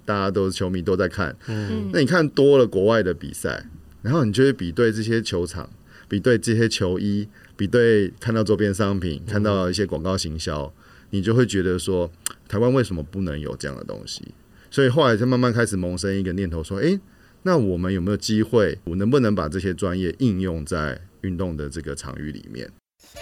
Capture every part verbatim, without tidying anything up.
大家都是球迷都在看，嗯，那你看多了国外的比赛，然后你就会比对这些球场，比对这些球衣，比对看到周边商品，看到一些广告行销，你就会觉得说，台湾为什么不能有这样的东西？所以后来就慢慢开始萌生一个念头，说，哎，那我们有没有机会，我能不能把这些专业应用在运动的这个场域里面？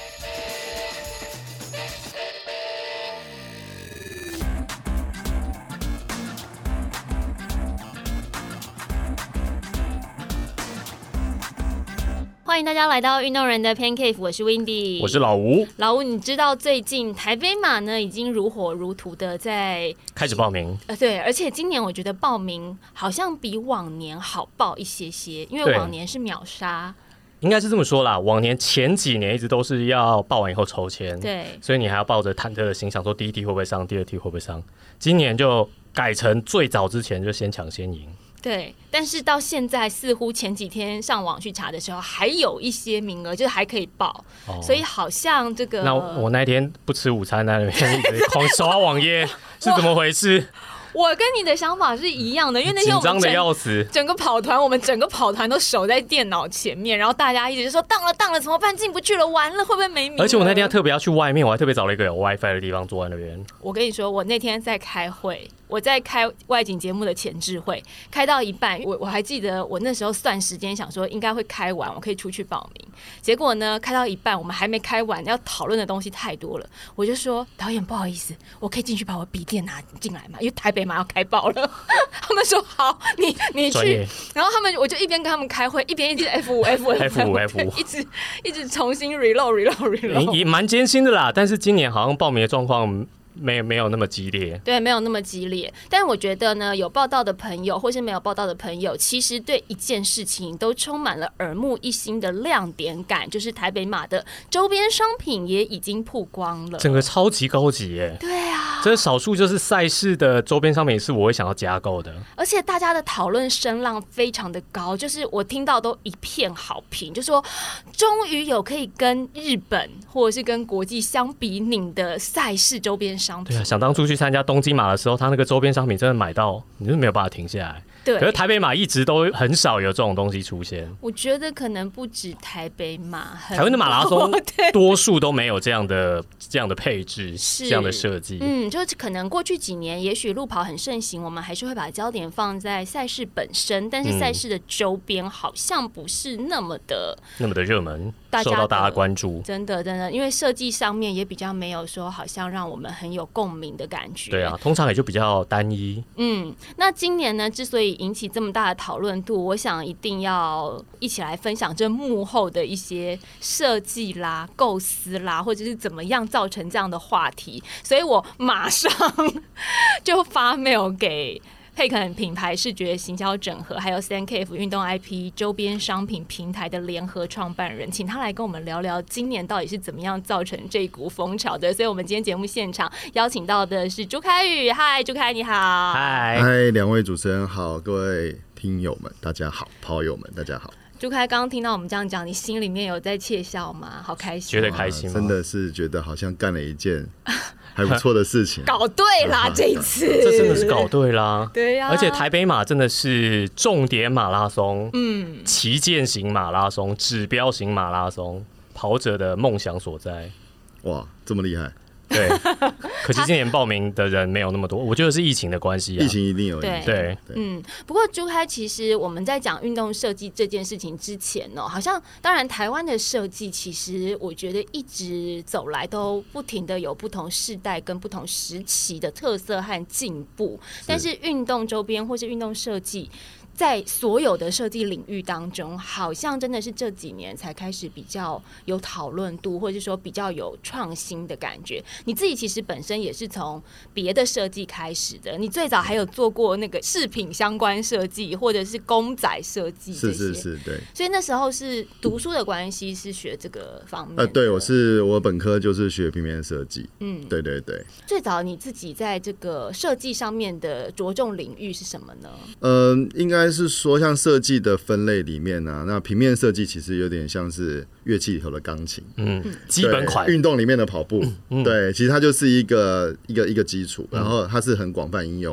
欢迎大家来到运动人的 Pancake， 我是 Windy， 我是老吴。 老吴，你知道最近台北马呢已经如火如荼的在开始报名， 呃，对，而且今年我觉得报名好像比往年好报一些些，因为往年是秒杀。 应该是这么说啦，往年前几年一直都是要报完以后抽签， 对， 所以你还要抱着忐忑的心，想说第一题会不会上，第二题会不会上。今年就改成最早之前就先抢先赢。 对，但是到现在似乎前几天上网去查的时候，还有一些名额，就是还可以报，哦、所以好像这个…… 那我那天不吃午餐，在那边一直狂刷网页，是怎么回事？ 我跟你的想法是一样的，因为那天我们紧张的要死， 整个跑团，我们整个跑团都守在电脑前面，然后大家一直就说当了当了，怎么办？进不去了，完了，会不会没名？ 而且我那天特别要去外面，我还特别找了一个有 WiFi 的地方坐在那边。 我跟你说，我那天在开会。我在开外景节目的前置会，开到一半，我我还记得我那时候算时间，想说应该会开完，我可以出去报名。结果呢，开到一半，我们还没开完，要讨论的东西太多了，我就说导演不好意思，我可以进去把我笔电拿进来嘛，因为台北马要开报了。他们说好，你你去。然后他们我就一边跟他们开会，一边一直 F 五 F 五 F 五 F 五， 一直一直重新 reload reload reload， 也蛮艰辛的啦。但是今年好像报名的状况。没有没有那么激烈， 对，没有那么激烈。但我觉得呢，有报道的朋友或是没有报道的朋友，其实对一件事情都充满了耳目一新的亮点感，就是台北马的周边商品也已经曝光了， 整个超级高级耶。 对啊， 这少数就是赛事的周边商品是我会想要加购的， 而且大家的讨论声浪非常的高，就是我听到都一片好评，就说终于有可以跟日本或者是跟国际相比拟的赛事周边商品。 对啊，想当初去参加东京马的时候，他那个周边商品真的买到，你就没有办法停下来。 对， 可是台北马一直都很少有这种东西出现。 我觉得可能不止台北马， 台湾的马拉松多数都没有这样的这样的配置，这样的设计。 嗯，就是可能过去几年，也许路跑很盛行，我们还是会把焦点放在赛事本身，但是赛事的周边好像不是那么的、嗯、 那么的热门，受到大家关注。 真的真的，因为设计上面也比较没有说好像让我们很有共鸣的感觉。 对啊，通常也就比较单一。 嗯，那今年呢，之所以引起这么大的讨论度，我想一定要一起来分享这幕后的一些设计啦、构思啦，或者是怎么样造成这样的话题。所以我马上就发 mail 给佩肯品牌视觉行销整合，还有 三 K F 运动 I P 周边商品平台的联合创办人，请他来跟我们聊聊今年到底是怎么样造成这股风潮的。所以我们今天节目现场邀请到的是朱凯宇。嗨，朱凯，你好。 嗨， 嗨，两位主持人好，各位听友们大家好，跑友们大家好。 朱凯，刚刚听到我们这样讲，你心里面有在窃笑吗？好开心， 觉得开心吗？ 真的是觉得好像干了一件还不错的事情。 搞对啦，这一次这真的是搞对啦。 对呀、啊， 而且台北马真的是重点马拉松，嗯，旗舰型马拉松、指标型马拉松，跑者的梦想所在。 哇，这么厉害！ 对，可惜今年报名的人没有那么多，我觉得是疫情的关系啊。 疫情一定有影响。 对， 嗯。不过朱开，其实我们在讲运动设计这件事情之前呢、喔，好像当然台湾的设计，其实我觉得一直走来都不停的有不同世代跟不同时期的特色和进步，但是运动周边或是运动设计。在所有的设计领域当中，好像真的是这几年才开始比较有讨论度，或者是说比较有创新的感觉。你自己其实本身也是从别的设计开始的，你最早还有做过那个饰品相关设计，或者是公仔设计这些。 是是是，对。 所以那时候是读书的关系，是学这个方面的。 呃，对，我是我本科就是学平面设计。嗯，对对对。 最早你自己在这个设计上面的着重领域是什么呢？ 呃，应该是说像设计的分类里面呢、啊，那平面设计其实有点像是乐器里头的钢琴，嗯， 基本款。 运动里面的跑步，嗯、对，其实它就是一个一个一个基础，然后它是很广泛应用。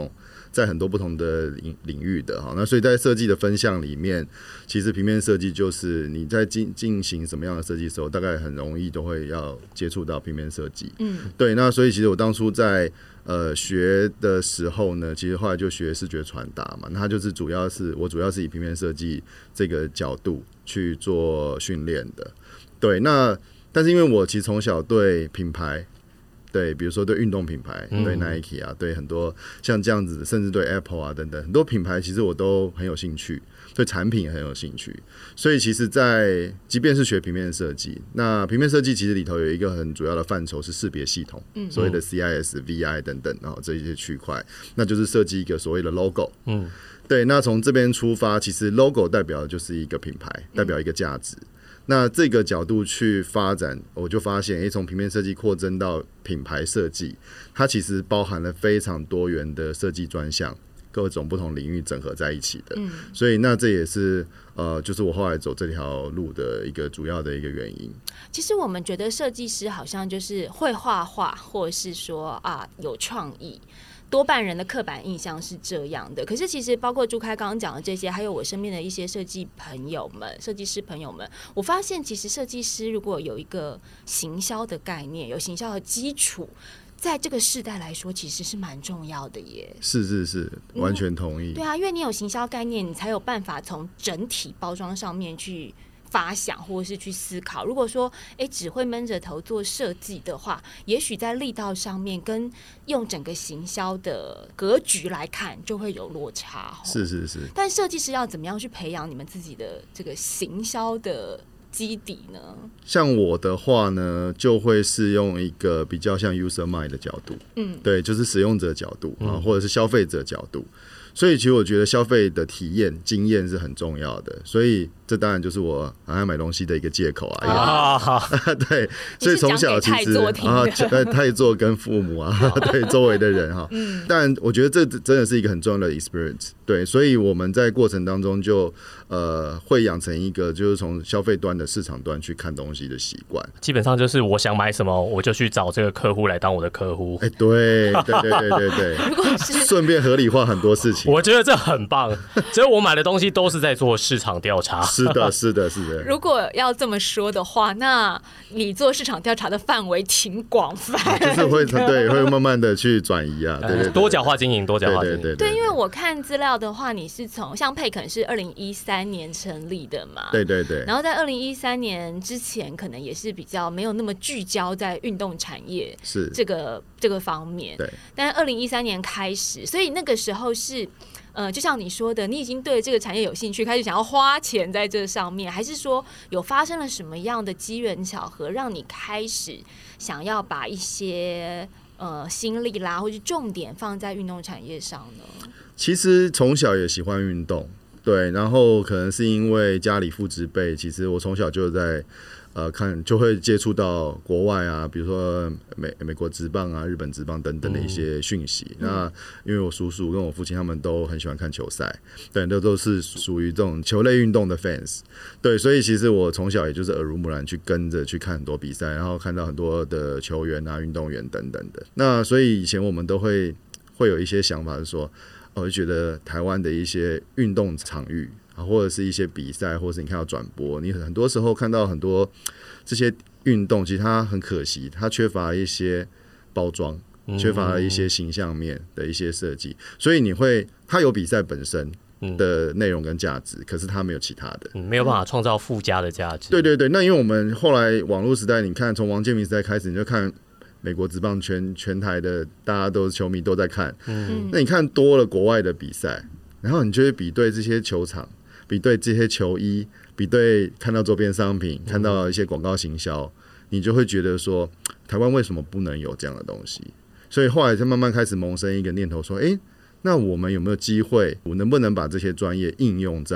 在很多不同的领领域的哈。那所以在设计的分项里面，其实平面设计就是你在进进行什么样的设计的时候，大概很容易都会要接触到平面设计。嗯，对。那所以其实我当初在呃学的时候呢，其实后来就学视觉传达嘛，那它就是主要是我主要是以平面设计这个角度去做训练的。对，那但是因为我其实从小对品牌。对，比如说对运动品牌，对 Nike 啊，对很多像这样子，甚至对 Apple 啊等等很多品牌，其实我都很有兴趣，对产品也很有兴趣。所以其实在，即便是学平面设计，那平面设计其实里头有一个很主要的范畴是识别系统，嗯、所谓的 C I S、V I 等等，然后这一些区块，那就是设计一个所谓的 logo。嗯，对，那从这边出发，其实 logo 代表的就是一个品牌，代表一个价值。那这个角度去发展，我就发现，哎，从平面设计扩增到品牌设计，它其实包含了非常多元的设计专项，各种不同领域整合在一起的。嗯，所以那这也是呃，就是我后来走这条路的一个主要的一个原因。 其实我们觉得设计师好像就是会画画，或者是说啊有创意。多半人的刻板印象是这样的，可是其实包括朱开刚刚讲的这些，还有我身边的一些设计朋友们、设计师朋友们，我发现其实设计师如果有一个行销的概念，有行销的基础，在这个世代来说，其实是蛮重要的耶。 是是是，完全同意。 对啊，因为你有行销概念，你才有办法从整体包装上面去发想或是去思考。如果说哎只会闷着头做设计的话，也许在力道上面跟用整个行销的格局来看就会有落差。 是是是。 但设计师要怎么样去培养你们自己的这个行销的基底呢？ 像我的话呢，就会是用一个比较像 user mind 的角度，嗯，对，就是使用者角度啊，或者是消费者角度。所以其实我觉得消费的体验经验是很重要的，所以这当然就是我很爱买东西的一个借口啊。啊对，所以从小其实啊，太做跟父母啊，对周围的人哈。嗯。但我觉得这真的是一个很重要的 experience。对，所以我们在过程当中就呃会养成一个就是从消费端的市场端去看东西的习惯。 基本上就是我想买什么，我就去找这个客户来当我的客户。 哎、欸，对对对对对对，顺便合理化很多事情。 我觉得这很棒，所以我买的东西都是在做市场调查。 是的，是的，是的。 如果要这么说的话，那你做市场调查的范围挺广泛， 就是会对会慢慢的去转移啊，对对对， 多角化经营，多角化经营。 对对对， 对，因为我看资料的话，你是从像佩肯是二零一三年成立的嘛， 对对对。 然后在二零一三年之前，可能也是比较没有那么聚焦在运动产业是这个这个方面。 对。 但是二零一三年开始，所以那个时候是。呃，就像你说的，你已经对这个产业有兴趣，开始想要花钱在这上面，还是说有发生了什么样的机缘巧合，让你开始想要把一些呃心力啦，或是重点放在运动产业上呢？ 其实从小也喜欢运动，对，然后可能是因为家里父执辈，其实我从小就在。呃，看就会接触到国外啊，比如说美美国职棒啊、日本职棒等等的一些讯息。嗯、那因为我叔叔跟我父亲他们都很喜欢看球赛，对，都都是属于这种球类运动的 fans。对，所以其实我从小也就是耳濡目染去跟着去看很多比赛，然后看到很多的球员啊、运动员等等的。那所以以前我们都会会有一些想法是说，我就觉得台湾的一些运动场域。或者是一些比赛，或者是你看到转播，你很多时候看到很多这些运动，其实它很可惜，它缺乏一些包装，缺乏了一些形象面的一些设计，所以你会它有比赛本身的内容跟价值，可是它没有其他的， 嗯、没有办法创造附加的价值。 对对对，那因为我们后来网络时代，你看从王建民时代开始，你就看美国职棒全全台的大家都球迷都在看，嗯、那你看多了国外的比赛，然后你就会比对这些球场。比对这些球衣，比对看到周边商品，看到一些广告行销，你就会觉得说，台湾为什么不能有这样的东西？所以后来就慢慢开始萌生一个念头，说，哎，那我们有没有机会，我能不能把这些专业应用在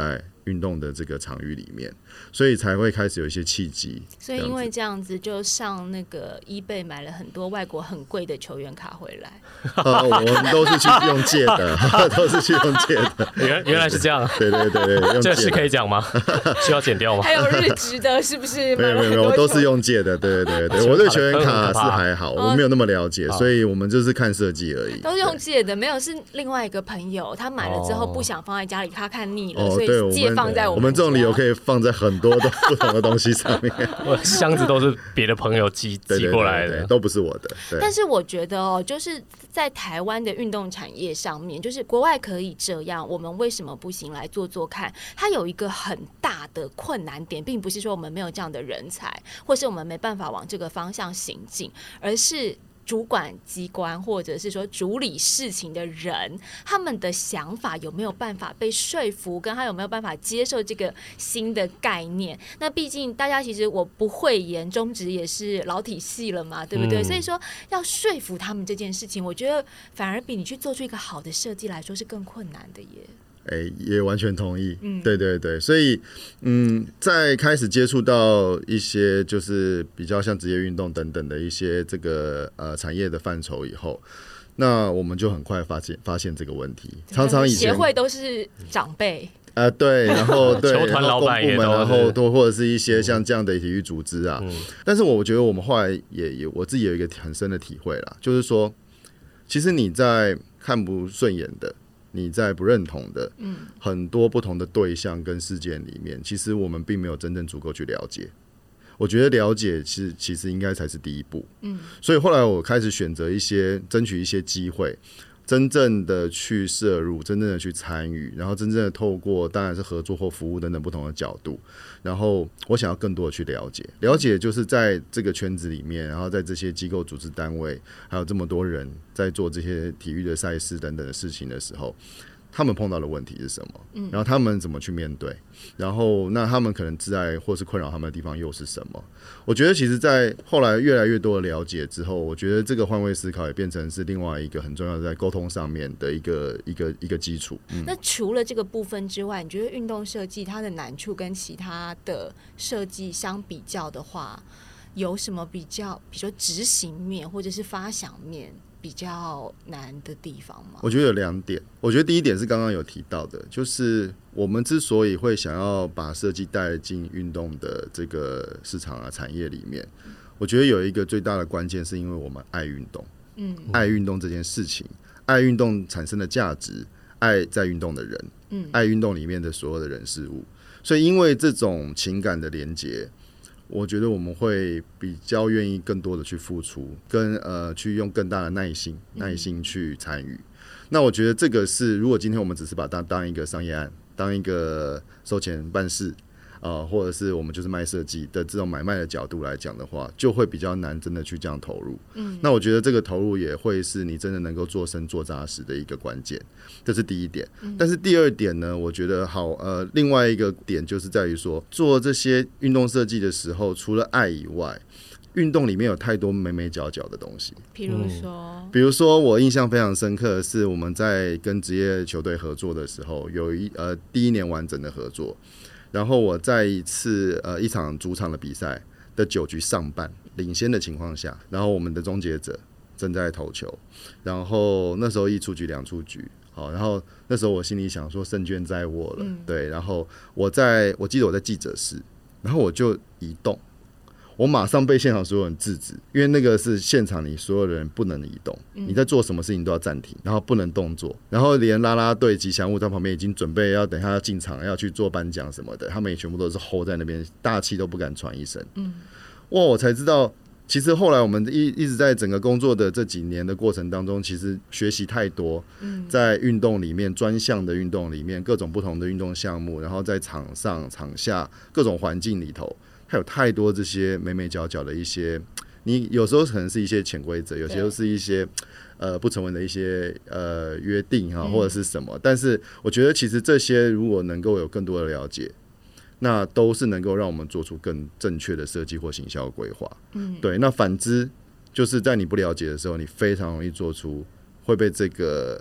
运动的这个场域里面，所以才会开始有一些契机。 所以因为这样子，就上那个 eBay 买了很多外国很贵的球员卡回来。 呃，我们都是去用借的，都是去用借的。 原原来是这样， 对对对对， 这是可以讲吗？需要剪掉吗？ 还有日职的，是不是？ 没有没有没有，我都是用借的。对对对，我对球员卡是还好，我没有那么了解，所以我们就是看设计而已。 都是用借的，没有是另外一个朋友，他买了之后不想放在家里，他看腻了， 哦、 所以借放在我们。 我们这种理由可以放在很多的不同的东西上面。 箱子都是别的朋友寄寄过来的， 对对对对，都不是我的。 但是我觉得哦，就是在台湾的运动产业上面，就是国外可以这样，我们为什么不行？来做做看。它有一个很大的困难点，并不是说我们没有这样的人才，或是我们没办法往这个方向行进，而是主管机关或者是说主理事情的人，他们的想法有没有办法被说服，跟他有没有办法接受这个新的概念。那毕竟大家其实我不讳言，中职也是老体系了嘛，对不对？嗯、所以说要说服他们这件事情，我觉得反而比你去做出一个好的设计来说是更困难的耶。 哎、欸，也完全同意。嗯，对对对，所以嗯，在开始接触到一些就是比较像职业运动等等的一些这个呃产业的范畴以后，那我们就很快发现发现这个问题。常常以前协会都是长辈。 呃，对，然后对， 球团老板也都， 然后都或者是一些像这样的体育组织啊。嗯、但是我觉得我们后来也有我自己有一个很深的体会啦，就是说，其实你在看不顺眼的。你在不认同的很多不同的对象跟事件里面，其实我们并没有真正足够去了解。我觉得了解其实其实应该才是第一步。嗯，所以后来我开始选择一些争取一些机会，真正的去摄入，真正的去参与，然后真正的透过当然是合作或服务等等不同的角度，然后我想要更多的去了解，了解就是在这个圈子里面，然后在这些机构组织单位，还有这么多人在做这些体育的赛事等等的事情的时候，他们碰到的问题是什么？嗯，然后他们怎么去面对？然后那他们可能挚爱或是困扰他们的地方又是什么？我觉得其实在后来越来越多的了解之后，我觉得这个换位思考也变成是另外一个很重要的在沟通上面的一个一个一个基础。嗯， 那除了这个部分之外，你觉得运动设计它的难处跟其他的设计相比较的话，有什么比较，比如说执行面或者是发想面比较难的地方吗？ 我觉得有两点。我觉得第一点是刚刚有提到的，就是我们之所以会想要把设计带进运动的这个市场啊产业里面，我觉得有一个最大的关键是因为我们爱运动，嗯，爱运动这件事情，爱运动产生的价值，爱在运动的人，嗯，爱运动里面的所有的人事物，所以因为这种情感的连结，我觉得我们会比较愿意更多的去付出，跟呃去用更大的耐心、耐心去参与。那我觉得这个是，如果今天我们只是把它当当一个商业案，当一个收钱办事，呃，或者是我们就是卖设计的这种买卖的角度来讲的话，就会比较难真的去这样投入。嗯，那我觉得这个投入也会是你真的能够做深做扎实的一个关键，这是第一点。嗯、但是第二点呢，我觉得好，呃，另外一个点就是在于说，做这些运动设计的时候，除了爱以外，运动里面有太多眉眉角角的东西。 比如说， 嗯、比如说我印象非常深刻的是，我们在跟职业球队合作的时候，有一呃第一年完整的合作。然后我在一次呃一场主场的比赛的九局上半领先的情况下，然后我们的终结者正在投球，然后那时候一出局两出局，好，然后那时候我心里想说胜券在握了，嗯、对，然后我在我记得我在记者室，然后我就移动。我马上被现场所有人制止，因为那个是现场，你所有人不能移动，嗯、你在做什么事情都要暂停，然后不能动作，然后连啦啦队吉祥物在旁边已经准备要等一下要进场要去做颁奖什么的，他们也全部都是 hold 在那边，大气都不敢喘一声。嗯，哇，我才知道，其实后来我们一一直在整个工作的这几年的过程当中，其实学习太多，在运动里面专项的运动里面各种不同的运动项目，然后在场上场下各种环境里头。还有太多这些眉眉角角的一些，你有时候可能是一些潜规则，有些又是一些呃不成文的一些呃约定哈，或者是什么。但是我觉得其实这些如果能够有更多的了解，那都是能够让我们做出更正确的设计或行销规划。嗯，对。那反之，就是在你不了解的时候，你非常容易做出会被这个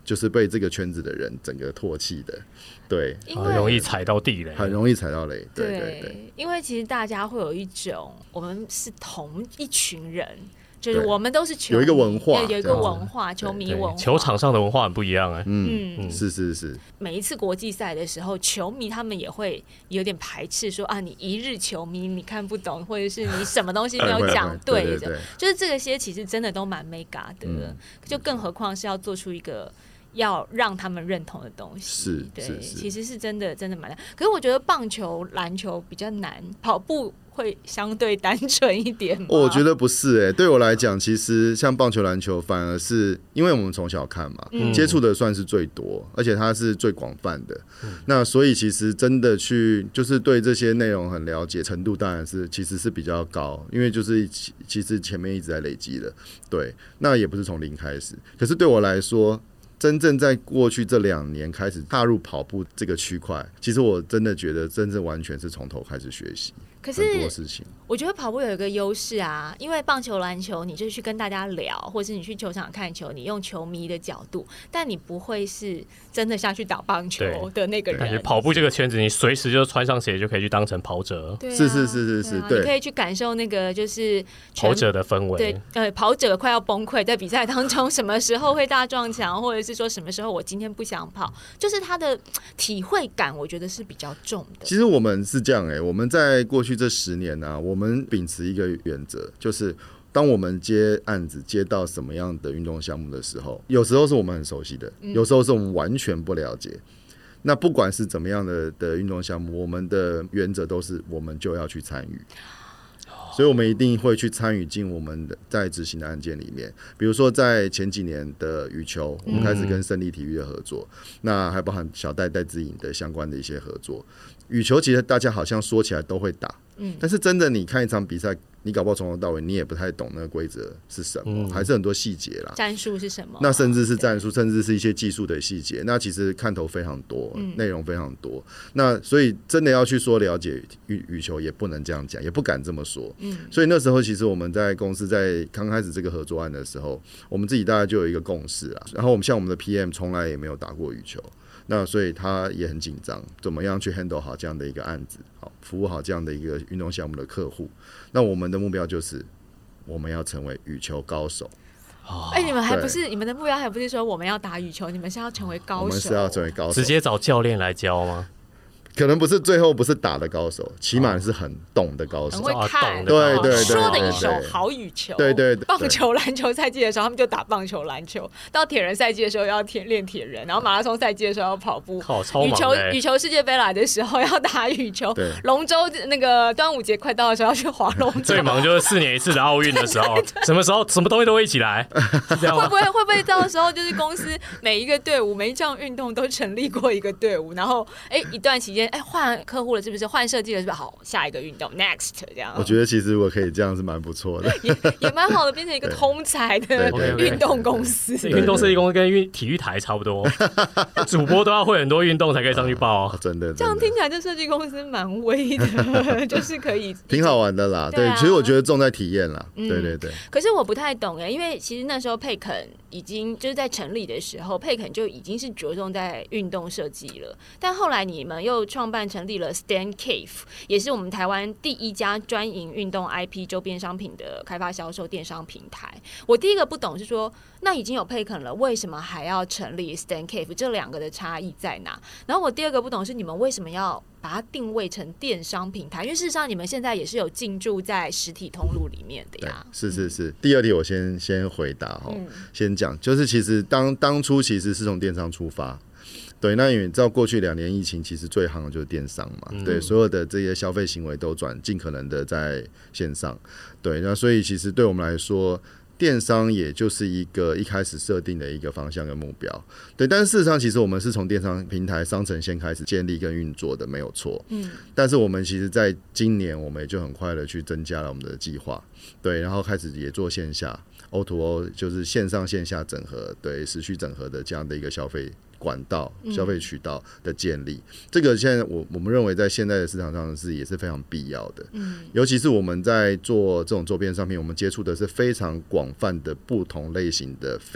就是被这个圈子的人整个唾弃的，对， 很容易踩到地雷， 很容易踩到雷，对对对对。 因为其实大家会有一种，我们是同一群人。就是我们都是球迷， 有一个文化， 有一个文化，球迷文化， 球场上的文化很不一样哎、欸。 嗯嗯，是是是。 每一次国际赛的时候，球迷他们也会有点排斥说，说啊，你一日球迷你看不懂，或者是你什么东西没有讲对的， 对对对， 就是这个些其实真的都蛮 mega 的、嗯，就更何况是要做出一个要让他们认同的东西， 是， 对， 是是其实是真的真的蛮难。可是我觉得棒球、篮球比较难，跑步会相对单纯一点吗？ 我觉得不是哎、欸，对我来讲，其实像棒球、篮球，反而是因为我们从小看嘛，嗯、接触的算是最多，而且它是最广泛的。嗯、那所以其实真的去就是对这些内容很了解程度，当然是其实是比较高，因为就是其实前面一直在累积的，对，那也不是从零开始。可是对我来说，真正在过去这两年开始踏入跑步这个区块，其实我真的觉得真正完全是从头开始学习。 可是很多事情， 我觉得跑步有一个优势啊，因为棒球、篮球，你就去跟大家聊，或是你去球场看球，你用球迷的角度，但你不会是真的下去打棒球的那个人。 感觉跑步这个圈子，你随时就穿上鞋就可以去当成跑者。 对、啊， 是是是是是， 对、啊，你可以去感受那个就是跑者的氛围。 对，呃，跑者快要崩溃，在比赛当中什么时候会大撞墙，或者是说什么时候我今天不想跑，就是他的体会感，我觉得是比较重的。 其实我们是这样哎、欸，我们在过去这十年啊，我们秉持一个原则，就是当我们接案子接到什么样的运动项目的时候，有时候是我们很熟悉的，有时候是我们完全不了解。那不管是怎么样的的运动项目，我们的原则都是我们就要去参与。所以我们一定会去参与进我们的在执行的案件里面，比如说在前几年的羽球，我们开始跟胜利体育的合作，嗯、那还包含小戴戴资颖的相关的一些合作。羽球其实大家好像说起来都会打，嗯、但是真的你看一场比赛，你搞不好从头到尾你也不太懂那个规则是什么，嗯、还是很多细节啦。 战术是什么？ 那甚至是战术，甚至是一些技术的细节。那其实看头非常多，内、嗯、容非常多。那所以真的要去说了解羽羽球，也不能这样讲，也不敢这么说。嗯、所以那时候其实我们在公司在刚开始这个合作案的时候，我们自己大概就有一个共识啦。然后我们像我们的 P M 从来也没有打过羽球。那所以他也很紧张，怎么样去 handle 好这样的一个案子，好服务好这样的一个运动项目的客户。那我们的目标就是我们要成为羽球高手。 哎、欸，你们还不是你们的目标还不是说我们要打羽球，你们是要成为高手？ 我们是要成为高手， 直接找教练来教吗？ 可能不是最后不是打的高手，起码是很懂的高手， 很会看， 对对对， 说的一手好羽球， 对对对。 棒球、篮球赛季的时候，他们就打棒球、篮球；到铁人赛季的时候要练铁人，然后马拉松赛季的时候要跑步。 靠，超忙的欸！羽球羽球世界杯来的时候要打羽球，龙舟那个端午节快到的时候要去划龙舟。 最忙就是四年一次的奥运的时候，对对对，什么时候什么东西都会一起来，会不会会不会到时候就是公司每一个队伍每一项运动都成立过一个队伍，然后哎、欸、一段期间哎换客户。是不是换设计了？是不是好？下一个运动 next 这样？ 我觉得其实如果可以这样是蛮不错的， 也也蛮好的，变成一个通才的运动公司。 运动设计公司跟运体育台差不多，主播都要会很多运动才可以上去报、哦啊。真的， 这样听起来这设计公司蛮威的，就是可以挺好玩的啦。对，对啊、其实我觉得重在体验啦。嗯、对对对。 可是我不太懂哎，因为其实那时候佩肯已经就是在成立的时候，佩肯就已经是着重在运动设计了，但后来你们又创办成立了。Stan Cave 也是我们台湾第一家专营运动 I P 周边商品的开发销售电商平台。我第一个不懂是说，那已经有佩肯了，为什么还要成立 Stan Cave？ 这两个的差异在哪？然后我第二个不懂是你们为什么要把它定位成电商平台？因为事实上你们现在也是有进驻在实体通路里面的呀。 是是是。嗯、第二题我先先回答哈，嗯、先讲就是其实当当初其实是从电商出发。对，那因为你知道过去两年疫情，其实最行的就是电商嘛，嗯、对，所有的这些消费行为都转尽可能的在线上，对，那所以其实对我们来说，电商也就是一个一开始设定的一个方向跟目标，对，但是事实上，其实我们是从电商平台商城先开始建立跟运作的，没有错，嗯，但是我们其实在今年，我们也就很快的去增加了我们的计划，对，然后开始也做线下 O to O， 就是线上线下整合，对，时序整合的这样的一个消费管道、消费渠道的建立，嗯、这个现在我我们认为在现在的市场上是也是非常必要的。嗯，尤其是我们在做这种周边商品，我们接触的是非常广泛的不同类型的 fan。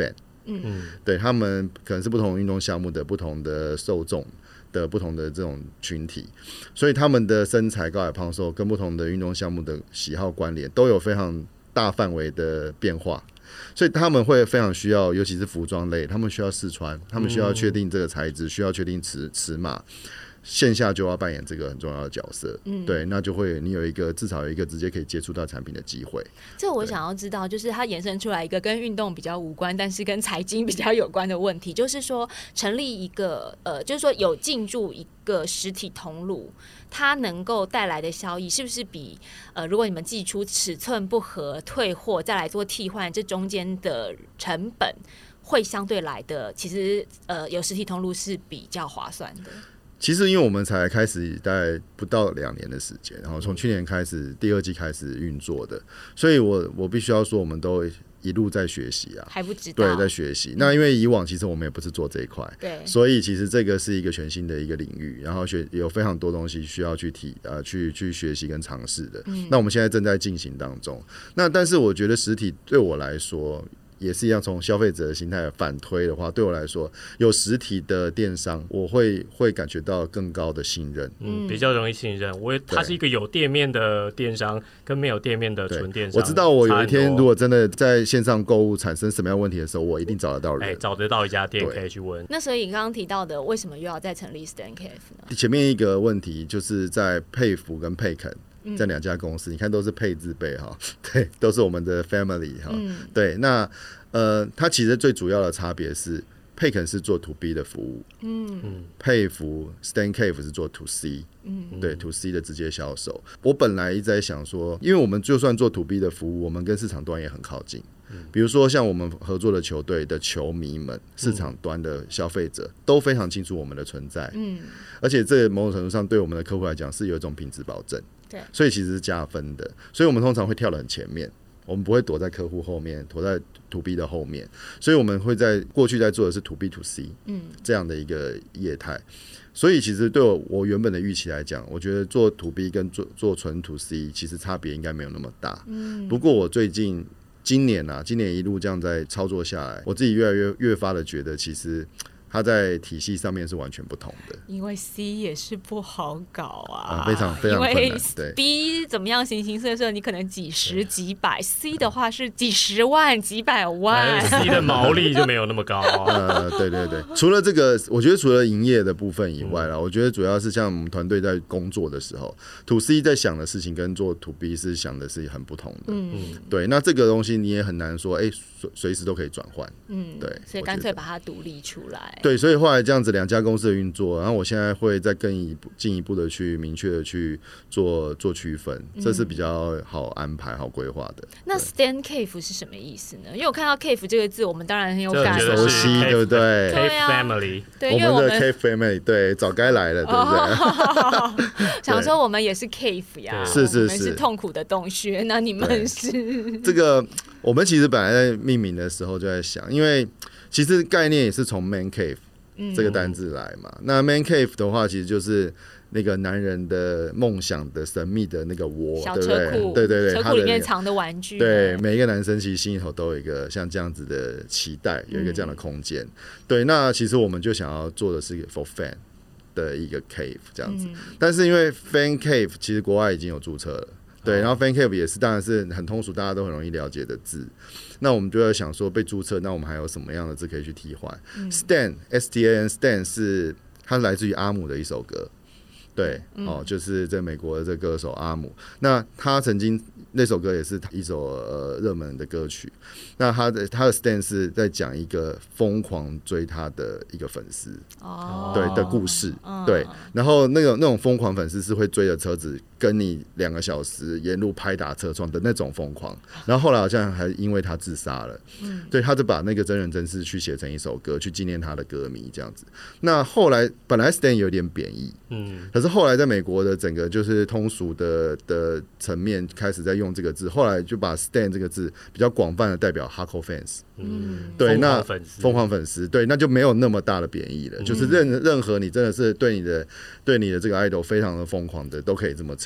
嗯， 对，他们可能是不同运动项目的不同的受众的不同的这种群体，所以他们的身材高矮胖瘦跟不同的运动项目的喜好关联都有非常大范围的变化。所以他们会非常需要，尤其是服装类，他们需要试穿，他们需要确定这个材质，需要确定尺尺码，线下就要扮演这个很重要的角色。嗯，对，那就会你有一个至少有一个直接可以接触到产品的机会。 这我想要知道，就是它延伸出来一个跟运动比较无关，但是跟财经比较有关的问题，就是说成立一个呃，就是说有进驻一个实体通路，它能够带来的效益是不是比呃，如果你们寄出尺寸不合退货再来做替换，这中间的成本会相对来的，其实呃有实体通路是比较划算的。 其实因为我们才开始大概不到两年的时间，然后从去年开始第二季开始运作的，所以我我必须要说，我们都一路在学习啊， 还不知道对，在学习。那因为以往其实我们也不是做这一块， 对， 所以其实这个是一个全新的一个领域，然后学有非常多东西需要去体呃去去学习跟尝试的。嗯，那我们现在正在进行当中。那但是我觉得实体对我来说，也是一样，从消费者的心态反推的话，对我来说，有实体的电商，我会会感觉到更高的信任， 嗯，比较容易信任。我它是一个有店面的电商，跟没有店面的纯电商。 我知道，我有一天如果真的在线上购物产生什么样问题的时候，我一定找得到人， 哎，找得到一家店可以去问。 那所以你刚刚提到的，为什么又要再成立 StanCafe 呢？ 前面一个问题就是在配服跟配肯。这两家公司，你看都是配字辈哈，对，都是我们的 family 哈、嗯，对，那呃，它其实最主要的差别是，配肯是做 to B 的服务，嗯，配服 StanCafe 是做 to C， 嗯，对 to C 的直接销售。我本来一直在想说，因为我们就算做 to B 的服务，我们跟市场端也很靠近。比如说像我们合作的球队的球迷们，市场端的消费者都非常清楚我们的存在，嗯，而且这某种程度上对我们的客户来讲是有一种品质保证，对，所以其实是加分的。所以我们通常会跳得很前面，我们不会躲在客户后面，躲在 to B 的后面，所以我们会在过去在做的是 to B to C， 嗯，这样的一个业态。所以其实对 我, 我原本的预期来讲，我觉得做 to B 跟做做纯 to C 其实差别应该没有那么大，嗯，不过我最近。今年啊，今年一路这样在操作下来，我自己越来越越发的觉得，其实它在体系上面是完全不同的。 因为 C 也是不好搞啊， 啊非常非常困难。对 ，B 怎么样形形色色，你可能几十几百 ，C 的话是几十万、几百万。 C 的毛利就没有那么高、啊。 呃，对对对，除了这个，我觉得除了营业的部分以外啦，嗯、我觉得主要是像我们团队在工作的时候 ，To C 在想的事情跟做 To B 是想的是很不同的。嗯，对，那这个东西你也很难说，哎、欸，随时都可以转换。嗯，对， 所以干脆把它独立出来。 对，所以后来这样子两家公司的运作，然后我现在会再更一步进一步的去明确的去做做区分，这是比较好安排、好规划的。 那 StanCafe 是什么意思呢？因为我看到 Cafe 这个字，我们当然很有感熟悉，对不对 ？Cafe Family， 对， 我们的 Cafe Family， 对，早该来了，对不对？ 哦、想说我们也是 Cave 呀， 是是是， 我们是痛苦的洞穴，那你们是这个。我们其实本来在命名的时候就在想，因为其实概念也是从 Man Cave 这个单字来嘛。嗯、那 Man Cave 的话，其实就是那个男人的梦想的神秘的那个窝， 小车库， 对对对， 车库里面藏的玩具。 对，每一个男生其实心里头都有一个像这样子的期待，有一个这样的空间。嗯、对，那其实我们就想要做的是 for fan 的一个 cave 这样子，嗯、但是因为 fan cave 其实国外已经有注册了。对，然后 fan cave 也是，当然是很通俗，大家都很容易了解的字。那我们就要想说，被注册，那我们还有什么样的字可以去替换、嗯、？Stan S T A N Stan 是它来自于阿姆的一首歌，对，嗯、哦，就是在美国的这歌手阿姆。那他曾经那首歌也是一首呃热门的歌曲。那他的他的 Stan 是在讲一个疯狂追他的一个粉丝，哦，对的故事，哦、对。然后那个那种疯狂粉丝是会追着车子。跟你两个小时沿路拍打车窗的那种疯狂，然后后来好像还因为他自杀了，嗯，对，他就把那个真人真事去写成一首歌，去纪念他的歌迷这样子。那后来本来 Stan 有点贬义，嗯，可是后来在美国的整个就是通俗的的层面开始在用这个字，后来就把 Stan 这个字比较广泛的代表 Hardcore Fans， 嗯，对，那疯狂粉丝，对，那就没有那么大的贬义了，嗯、就是任任何你真的是对你的对你的这个 idol 非常的疯狂的，都可以这么称。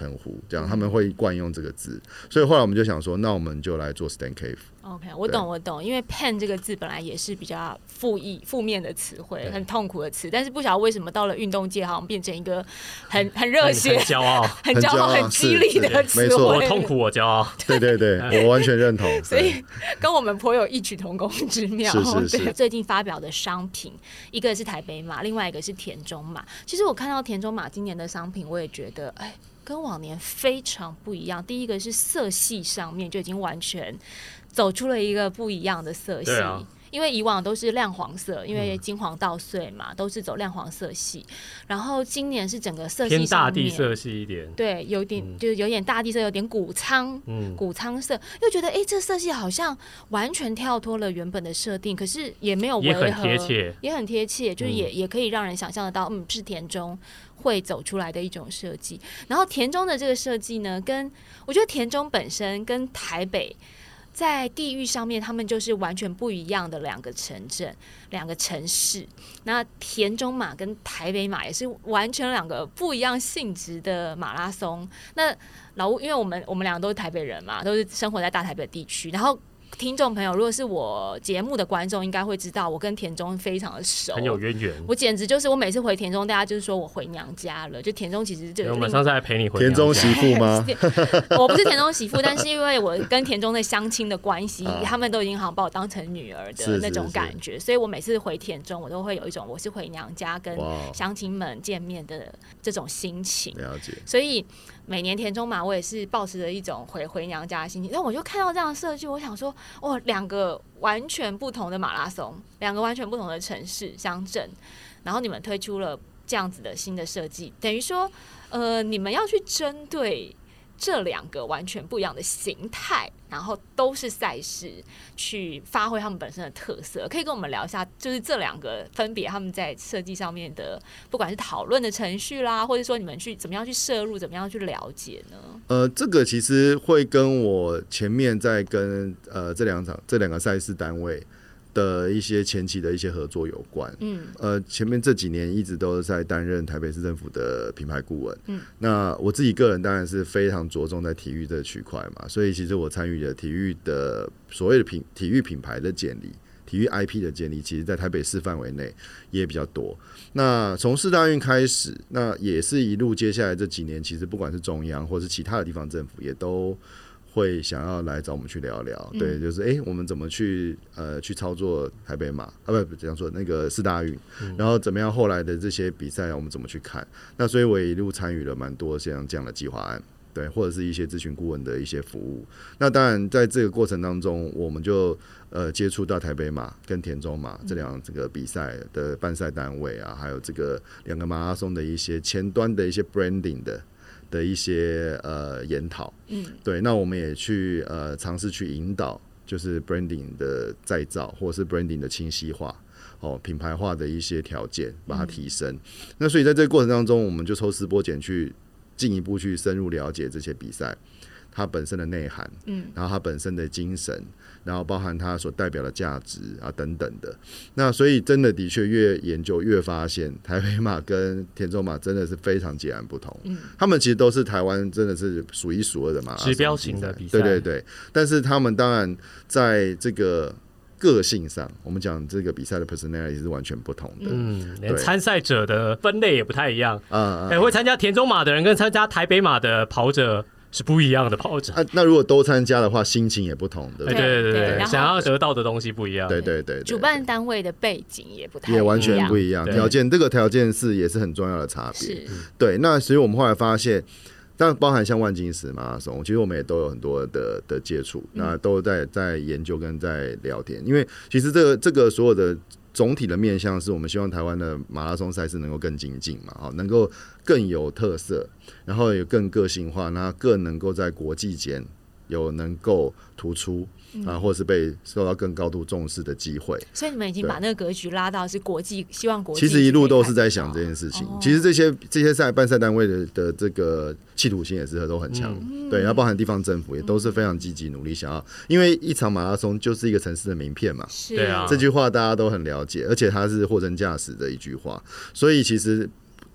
称呼，这样他们会惯用这个字，所以后来我们就想说，那我们就来做 Stan Cave。OK， 我懂我懂，因为 pain 这个字本来也是比较负义、负面的词汇，很痛苦的词，但是不晓得为什么到了运动界，好像变成一个很很热血、 很骄傲、 很骄傲、很激励的词汇。 没错， 我痛苦，我骄傲。 对对对，我完全认同。 所以跟我们颇有异曲同工之妙。 是是是。 最近发表的商品，一个是台北马，另外一个是田中马。其实我看到田中马今年的商品，我也觉得，哎。跟往年非常不一样。第一个是色系上面就已经完全走出了一个不一样的色系，啊、因为以往都是亮黄色，因为金黄稻穗嘛，嗯、都是走亮黄色系。然后今年是整个色系上面偏大地色系一点， 对，有点、嗯、就是有点大地色，有点谷仓，嗯，谷仓色，又觉得哎、欸，这色系好像完全跳脱了原本的设定，可是也没有违和， 也很贴切， 也很贴切，就是也、嗯、也可以让人想象得到，嗯，是田中会走出来的一种设计。然后田中的这个设计呢，跟我觉得田中本身跟台北在地域上面，他们就是完全不一样的两个城镇、两个城市。那田中马跟台北马也是完全两个不一样性质的马拉松。那老吴，因为我们我们两个都是台北人嘛，都是生活在大台北地区，然后。听众朋友，如果是我节目的观众，应该会知道我跟田中非常的熟， 很有渊源。 我简直就是我每次回田中，大家就是说我回娘家了。就田中其实就我们上次还陪你回田中媳妇吗？ 我不是田中媳妇，但是因为我跟田中的相亲的关系，啊、他们都已经好像把我当成女儿的那种感觉，是是是，所以我每次回田中，我都会有一种我是回娘家跟乡亲们见面的这种心情。 了解。 所以每年田中马，我也是抱持着一种回回娘家的心情。但我就看到这样的设计，我想说。哇，两个完全不同的马拉松，两个完全不同的城市乡镇，然后你们推出了这样子的新的设计，等于说，呃，你们要去针对这两个完全不一样的形态，然后都是赛事，去发挥他们本身的特色。可以跟我们聊一下，就是这两个分别他们在设计上面的，不管是讨论的程序啦，或者说你们去怎么样去摄入，怎么样去了解呢？ 呃，这个其实会跟我前面在跟呃这两场这两个赛事单位的一些前期的一些合作有关。嗯，呃，前面这几年一直都是在担任台北市政府的品牌顾问。嗯，那我自己个人当然是非常着重在体育这区块嘛，所以其实我参与的体育的所谓的品体育品牌的建立。体育 I P 的建立，其实在台北市范围内也比较多。那从世大运开始，那也是一路接下来这几年，其实不管是中央或是其他的地方政府，也都会想要来找我们去聊聊。嗯、对，就是哎、欸，我们怎么去呃去操作台北马啊？不不，这样说那个世大运，嗯、然后怎么样后来的这些比赛，我们怎么去看？那所以我也一路参与了蛮多像这样的计划案。对，或者是一些咨询顾问的一些服务。那当然，在这个过程当中，我们就呃接触到台北马跟田中马这两这个比赛的办赛单位啊，还有这个两个马拉松的一些前端的一些 branding 的的一些呃研讨。嗯，对，那我们也去呃尝试去引导，就是 branding 的再造，或者是 branding 的清晰化。哦，品牌化的一些条件，把它提升。嗯、那所以在这个过程当中，我们就抽丝剥茧去。进一步去深入了解这些比赛，它本身的内涵，嗯，然后它本身的精神，然后包含它所代表的价值啊等等的。那所以真的的确越研究越发现，台北马跟田中马真的是非常截然不同。嗯，他们其实都是台湾真的是数一数二的马拉松指标型的比赛， 对对对。但是他们当然在这个个性上，我们讲这个比赛的 personality 是完全不同的， 嗯，连参赛者的分类也不太一样啊。哎、 嗯， 会参加田中马的人跟参加台北马的跑者是不一样的跑者。 啊，那如果都参加的话，心情也不同，对不对？ 对对对对，想要得到的东西不一样。 对对 对, 对, 对， 主办单位的背景也不太一样， 也完全不一样。条件，这个条件是也是很重要的差别。对，那所以我们后来发现。但包含像万金石马拉松，其实我们也都有很多的的接触，那都在在研究跟在聊天。因为其实这个这个所有的总体的面向，是我们希望台湾的马拉松赛事能够更精进嘛，能够更有特色，然后也更个性化，那更能够在国际间有能够突出。啊，或是被受到更高度重视的机会， 所以你们已经把那个格局拉到是国际，希望国际。 其实一路都是在想这件事情。哦、其实这些这些赛办赛单位 的, 的这个企图心也是都很强，嗯、对，然后包含地方政府也都是非常积极努力想要，因为一场马拉松就是一个城市的名片嘛， 是啊， 这句话大家都很了解，而且它是货真价实的一句话，所以其实。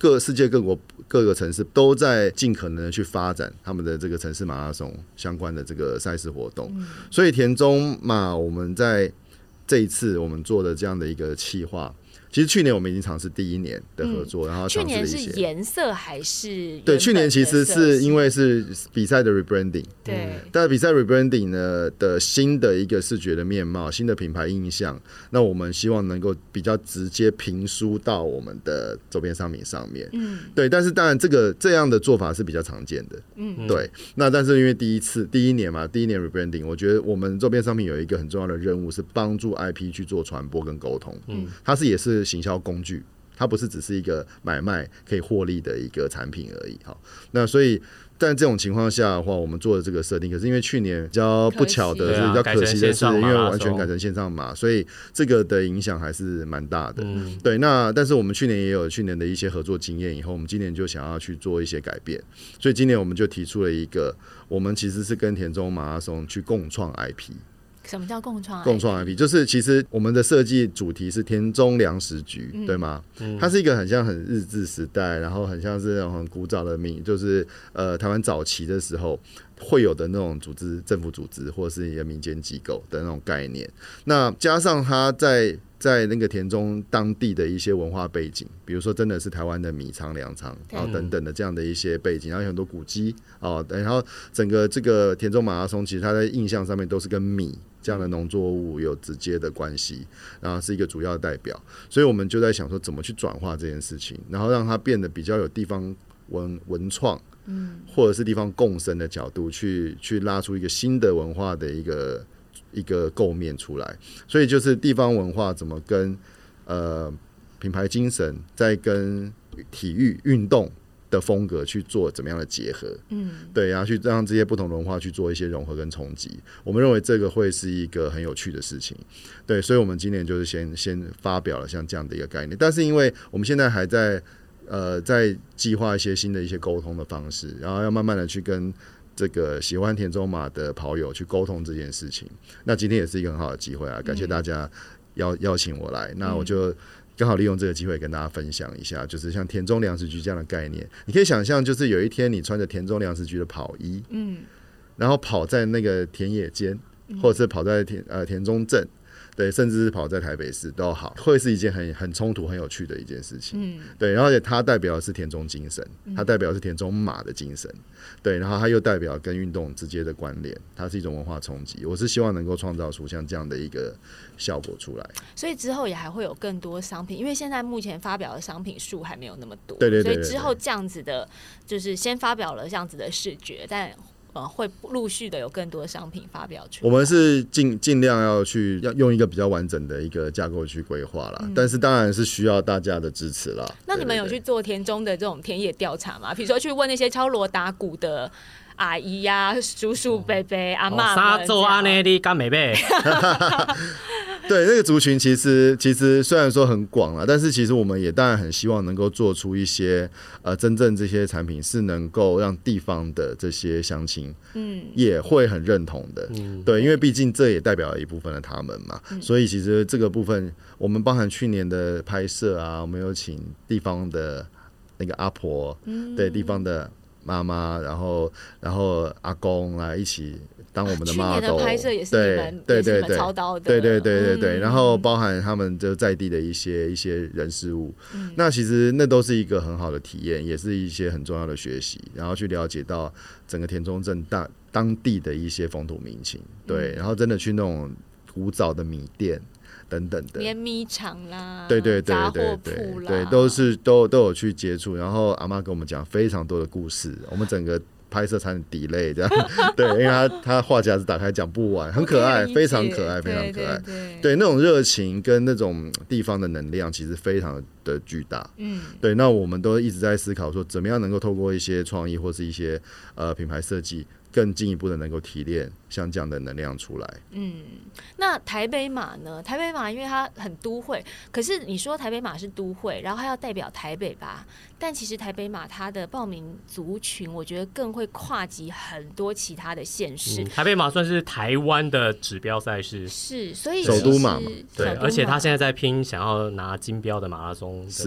各世界各国各个城市都在尽可能的去发展他们的这个城市马拉松相关的这个赛事活动，嗯、所以田中马我们在这一次我们做的这样的一个企划。其实去年我们已经尝试第一年的合作，嗯、然后尝试了一些。 去年是颜色还是？ 对，去年其实是因为是比赛的 rebranding， 对。 但比赛 rebranding 呢的新的一个视觉的面貌、新的品牌印象，那我们希望能够比较直接评输到我们的周边商品上面。嗯，对。但是当然，这个这样的做法是比较常见的。嗯，对。那但是因为第一次第一年嘛，第一年 rebranding， 我觉得我们周边商品有一个很重要的任务是帮助 I P 去做传播跟沟通。嗯，它是也是行销工具，它不是只是一个买卖可以获利的一个产品而已。好，那所以在这种情况下的话，我们做的这个设定，可是因为去年比较不巧的是，比较可惜的是，因为完全改成线上码，所以这个的影响还是蛮大的。嗯、对，那但是我们去年也有去年的一些合作经验，以后我们今年就想要去做一些改变，所以今年我们就提出了一个，我们其实是跟田中马拉松去共创 I P。 什么叫共创 I P？ 共创 I P 就是其实我们的设计主题是田中粮食局，嗯、对吗？嗯、它是一个很像很日治时代，然后很像是那种很古早的民，就是呃台湾早期的时候会有的那种组织，政府组织或者是一个民间机构的那种概念。那加上它在在那个田中当地的一些文化背景，比如说真的是台湾的米仓、粮仓啊等等的这样的一些背景，然后有很多古迹啊，然后整个这个田中马拉松其实它在印象上面都是跟米这样的农作物有直接的关系，然后是一个主要的代表，所以我们就在想说怎么去转化这件事情，然后让它变得比较有地方文文创，嗯，或者是地方共生的角度去去拉出一个新的文化的一个一个构面出来，所以就是地方文化怎么跟呃品牌精神，再跟体育运动的风格去做怎么样的结合，嗯，对，然后去让这些不同的文化去做一些融合跟冲击，我们认为这个会是一个很有趣的事情，对，所以我们今年就是先先发表了像这样的一个概念，但是因为我们现在还在呃在计划一些新的一些沟通的方式，然后要慢慢的去跟这个喜欢田中马的跑友去沟通这件事情，那今天也是一个很好的机会啊，感谢大家邀邀请我来，那我就刚好利用这个机会跟大家分享一下，就是像田中粮食局这样的概念，你可以想象，就是有一天你穿着田中粮食局的跑衣，嗯，然后跑在那个田野间，或者是跑在田呃田中镇，对，甚至是跑在台北市都好，会是一件很很冲突、很有趣的一件事情，嗯，对，然后而且它代表的是田中精神，它代表的是田中马的精神，对，然后它又代表跟运动直接的关联，它是一种文化冲击。我是希望能够创造出像这样的一个效果出来， 所以之后也还会有更多商品，因为现在目前发表的商品数还没有那么多， 对对 对, 对, 对， 所以之后这样子的，就是先发表了这样子的视觉，但呃，会陆续的有更多商品发表出来。 我们是尽尽量要去要用一个比较完整的一个架构去规划啦，嗯、但是当然是需要大家的支持啦。 那你们有去做田中的这种田野调查吗？比如说去问那些敲锣打鼓的阿姨呀、啊、叔叔、伯伯、阿嬷们， 啥做安尼你敢没背？ 对，那个族群其实其实虽然说很广啦，但是其实我们也当然很希望能够做出一些呃真正这些产品是能够让地方的这些乡亲嗯也会很认同的，嗯、对，因为毕竟这也代表了一部分的他们嘛，嗯、所以其实这个部分我们包含去年的拍摄啊，我们有请地方的那个阿婆，嗯、对地方的妈妈，然后然后阿公来一起当我们的 model， 去年的拍摄也是你们对对对操刀的， 对对对对对，嗯、然后包含他们就在地的一些一些人事物，嗯、那其实那都是一个很好的体验，也是一些很重要的学习，然后去了解到整个田中镇大当地的一些风土民情，对，嗯、然后真的去那种古早的米店等等的连米厂啦， 对对对对对对，都是都都有去接触，然后阿嬷跟我们讲非常多的故事，我们整个拍摄差点 delay 这样，对，因为他他话匣子打开讲不完，很可爱，非常可爱，非常可爱，对, 对, 对, 对，那种热情跟那种地方的能量其实非常的巨大，嗯，对，那我们都一直在思考说，怎么样能够透过一些创意或是一些呃品牌设计，更进一步的能够提炼像这样的能量出来。嗯， 那台北马呢？台北马因为它很都会，可是你说台北马是都会，然后它要代表台北吧？但其实台北马它的报名族群，我觉得更会跨及很多其他的县市。嗯、 台北马算是台湾的指标赛事， 是，所以首都马嘛， 对，而且他现在在拼想要拿金标的马拉松的是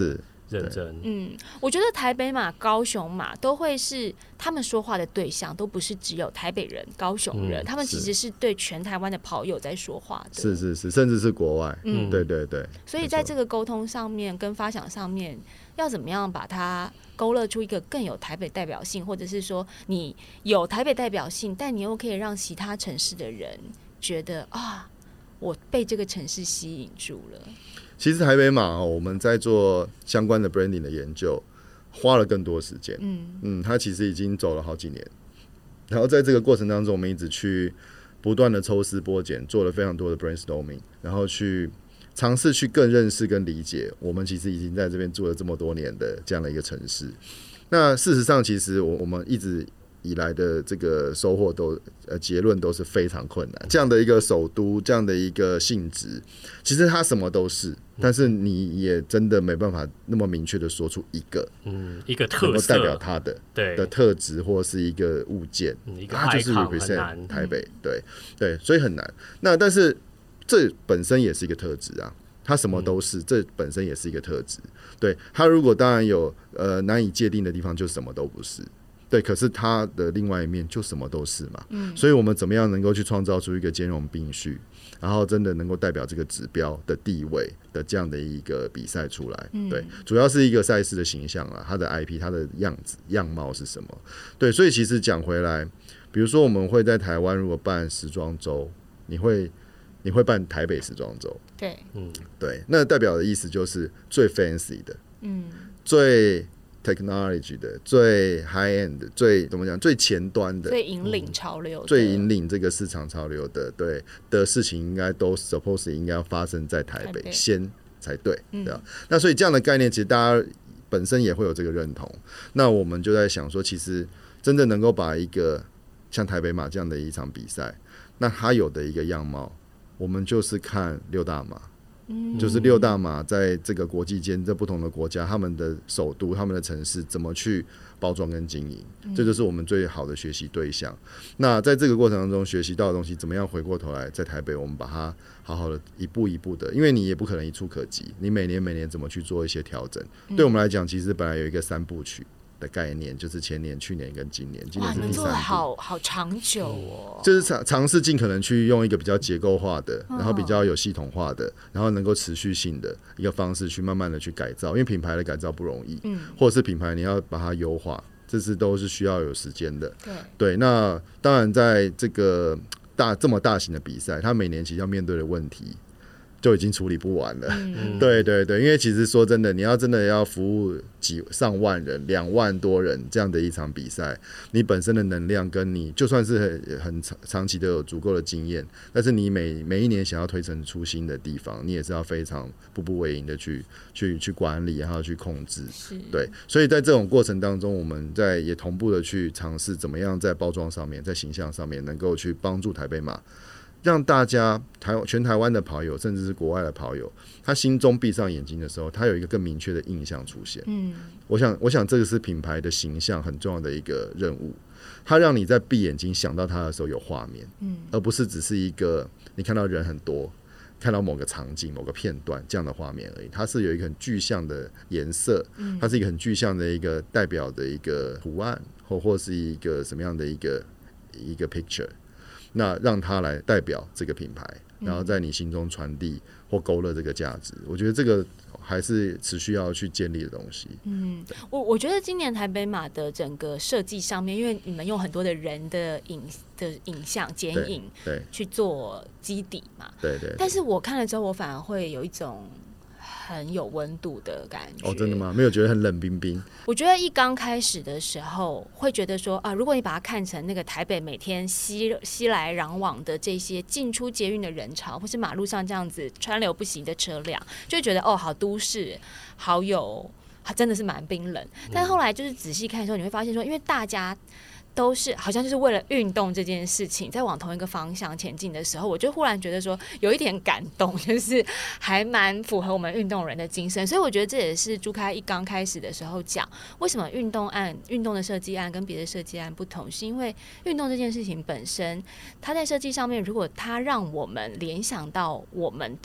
认真。 嗯，我觉得台北马、高雄马都会是他们说话的对象，都不是只有台北人、高雄人，嗯、他们其实是对全台湾的跑友在说话的。 是是是，甚至是国外。嗯，对对对。 所以在这个沟通上面跟发想上面，要怎么样把它勾勒出一个更有台北代表性，或者是说你有台北代表性，但你又可以让其他城市的人觉得啊，我被这个城市吸引住了。 其实台北马我们在做相关的 branding 的研究，花了更多时间。嗯嗯，它其实已经走了好几年，然后在这个过程当中，我们一直去不断的抽丝剥茧，做了非常多的 brainstorming， 然后去尝试去更认识跟理解我们其实已经在这边住了这么多年的这样的一个城市。那事实上，其实我我们一直以来的这个收获都呃结论都是非常困难。这样的一个首都，这样的一个性质，其实它什么都是，但是你也真的没办法那么明确的说出一个嗯一个特色代表它的对的特质或是一个物件，嗯、一个它就是 represent 台北，对对，所以很难。那但是这本身也是一个特质啊。它什么都是，这本身也是一个特质。对，它如果当然有呃难以界定的地方，就什么都不是。对，可是它的另外一面就什么都是嘛。嗯，所以我们怎么样能够去创造出一个兼容并蓄，然后真的能够代表这个指标的地位的这样的一个比赛出来？嗯、对，主要是一个赛事的形象啦，它的 I P， 它的样子样貌是什么？对，所以其实讲回来，比如说我们会在台湾如果办时装周，你会。你会办台北时装周， 对， 嗯，对，那代表的意思就是最 fancy 的，嗯，最 technology 的，最 high end 的，最怎么讲，最前端的， 最引领潮流的， 最引领这个市场潮流的，对的事情，应该都 suppose 应该要发生在台北先才对，对吧？那所以这样的概念，其实大家本身也会有这个认同。那我们就在想说，其实真的能够把一个像台北马这样的一场比赛，那它有的一个样貌。我们就是看六大马，嗯、就是六大马在这个国际间，在不同的国家，他们的首都、他们的城市怎么去包装跟经营，嗯、这就是我们最好的学习对象。那在这个过程当中，学习到的东西，怎么样回过头来，在台北我们把它好好的一步一步的，因为你也不可能一触可及，你每年每年怎么去做一些调整？嗯、对我们来讲，其实本来有一个三部曲。的概念就是前年、去年跟今年，今年是第三部。哇，你做的好好长久哦！ 就是尝尝试尽可能去用一个比较结构化的，然后比较有系统化的，然后能够持续性的一个方式去慢慢的去改造，因为品牌的改造不容易，嗯，或者是品牌你要把它优化，这是都是需要有时间的。对对，那当然在这个大这么大型的比赛，它每年其实要面对的问题。就已经处理不完了，嗯、对对对，因为其实说真的，你要真的要服务几上万人、两万多人这样的一场比赛，你本身的能量跟你就算是很很长期的有足够的经验，但是你每每一年想要推陈出新的地方，你也是要非常步步为营的去去去管理，然后去控制，对，所以在这种过程当中，我们在也同步的去尝试怎么样在包装上面、在形象上面能够去帮助台北马。让大家台全台湾的跑友，甚至是国外的跑友，他心中闭上眼睛的时候，他有一个更明确的印象出现。嗯，我想，我想这个是品牌的形象很重要的一个任务。它让你在闭眼睛想到它的时候有画面，嗯，而不是只是一个你看到人很多，看到某个场景、某个片段这样的画面而已。它是有一个很具象的颜色，嗯，它是一个很具象的一个代表的一个图案，或或是一个什么样的一个一个 picture。那让它来代表这个品牌，然后在你心中传递或勾勒这个价值，我觉得这个还是持续要去建立的东西。嗯， 我我觉得今年台北马的整个设计上面，因为你们用很多的人的影的影像剪影对去做基底嘛，对 对, 对。但是我看了之后，我反而会有一种很有温度的感觉。 哦，真的吗？没有觉得很冷冰冰？ 我觉得一刚开始的时候，会觉得说啊，如果你把它看成那个台北每天熙熙来攘往的这些进出捷运的人潮，或是马路上这样子川流不息的车辆，就会觉得哦，好都市，好有，真的是蛮冰冷。但后来就是仔细看的时候，你会发现说，因为大家都是好像就是为了运动这件事情在往同一个方向前进的时候，我就忽然觉得说有一点感动，就是还蛮符合我们运动人的精神。所以我觉得这也是朱开一刚开始的时候讲，为什么运动案、运动的设计案跟别的设计案不同，是因为运动这件事情本身，它在设计上面，如果它让我们联想到我们的